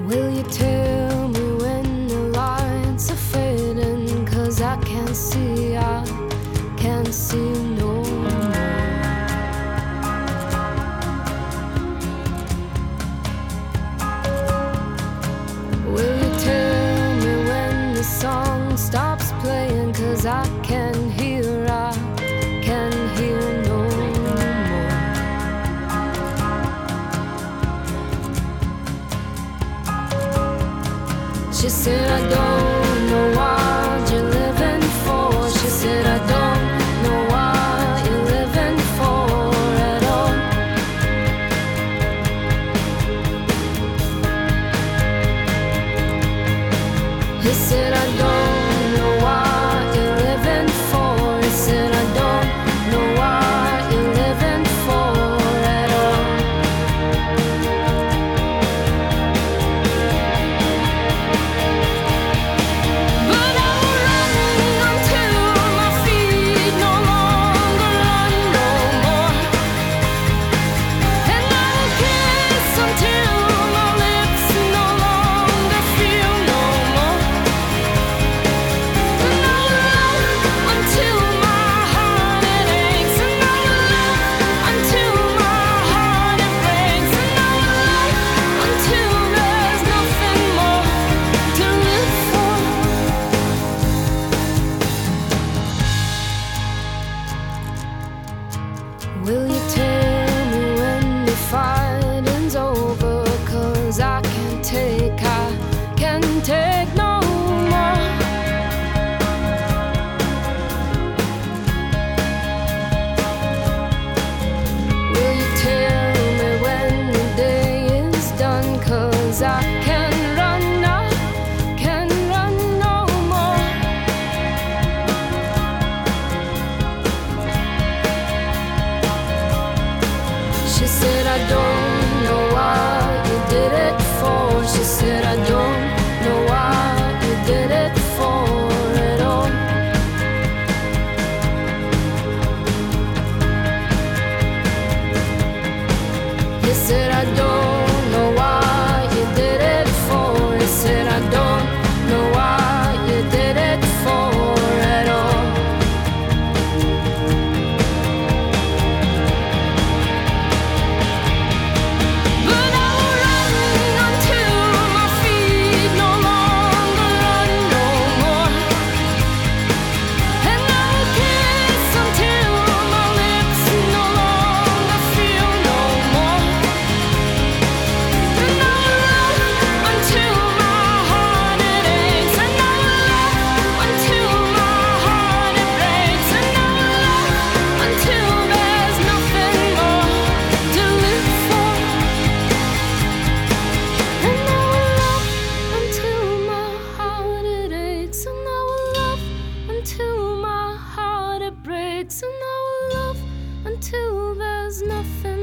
Will you tell me when the lights are fading? 'Cause I can't see no more. Will you tell me when the song stops playing? 'Cause I can't hear no more. She said, I don't know what you're living for. She said, I don't know what you're living for at all. He said, I don't know what you're living for. He said, I don't know what you're living for at all. Will you tell me when the fighting's over? 'Cause I can't take no more. Will you tell me when the day is done? 'Cause I can't run no more. She said, I don't know what you did it for. She said, I don't know what you did it for at all. He said, I don't know what you did it for. He said, I don't know what you did it for at all. And I will love until there's nothing.